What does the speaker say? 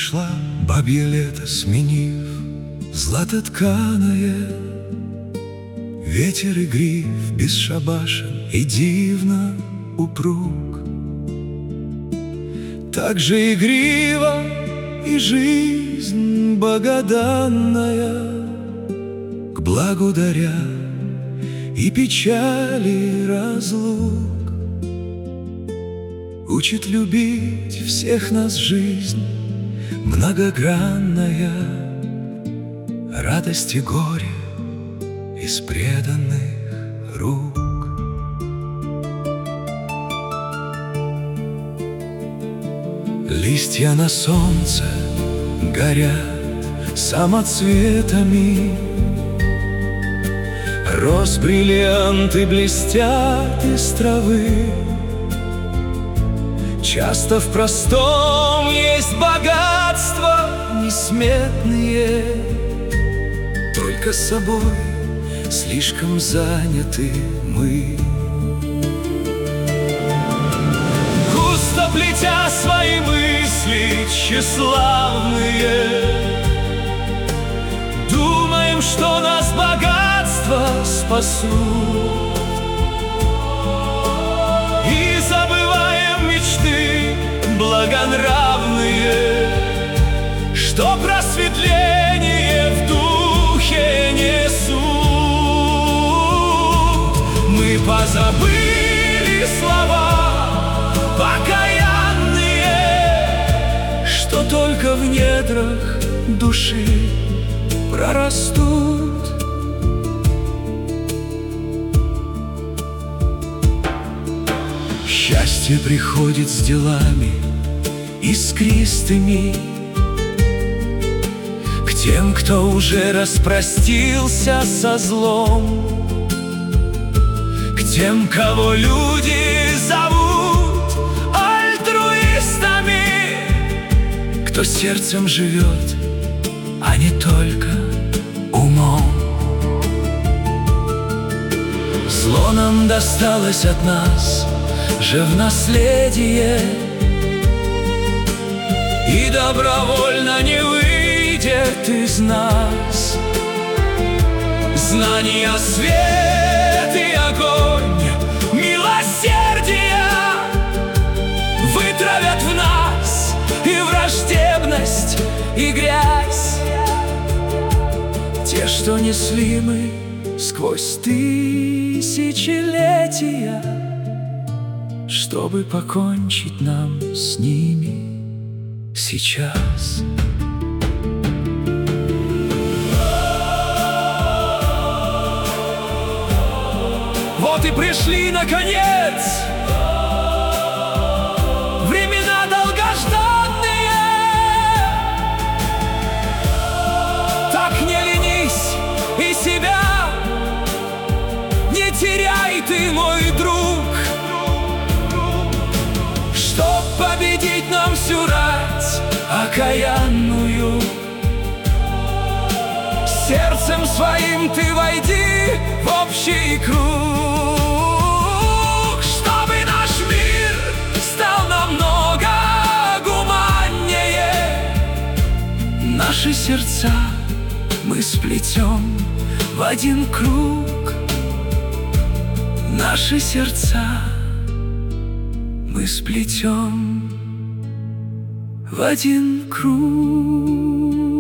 пришла бабье лето, сменив златотканое. Ветер игрив, бесшабашен и дивно упруг. Так же игрива и жизнь богоданная, к благу даря и печали разлук. Учит любить всех нас жизнь многогранная, радость и горе из преданных рук. Листья на солнце горят самоцветами, роз бриллианты блестят из травы. Часто в простом есть богатства несметные, только собой слишком заняты мы. Густо плетя свои мысли тщеславные, думаем, что нас богатства спасут, и забываем мечты благонравные, что просветление в духе несут. Мы позабыли слова покаянные, что только в недрах души прорастут. Счастье приходит с делами искристыми к тем, кто уже распростился со злом, к тем, кого люди зовут альтруистами, кто сердцем живет, а не только умом. Зло нам досталось от нас же в наследие, и добровольно не выйдет из нас. Знания, свет и огонь милосердия вытравят в нас и враждебность, и грязь. Те, что несли мы сквозь тысячелетия, чтобы покончить нам с ними сейчас. Вот и пришли, наконец, времена долгожданные. Так не ленись и себя не теряй ты, мой друг, чтоб победить нам всю рать окаянную. Сердцем своим ты войди в общий круг, чтобы наш мир стал намного гуманнее. Наши сердца мы сплетем в один круг, наши сердца мы сплетем в один круг.